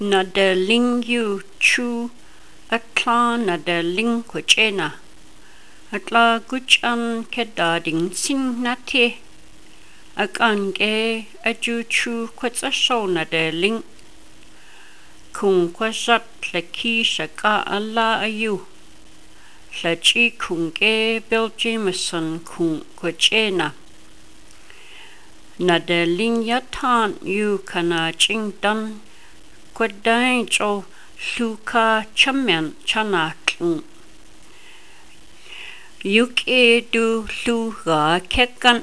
na de ling yu chu atla na de ling kuchena atla guchan kedading sing na te akan ke aju chu kwatsa na de ling kung kwasat laki shaka alla ayu lachi kung ke Belgiumson kung kuchena na de ling yatan yu kana ching dan Kwadai cho luka chamen chanakling. Yuke du luga kekan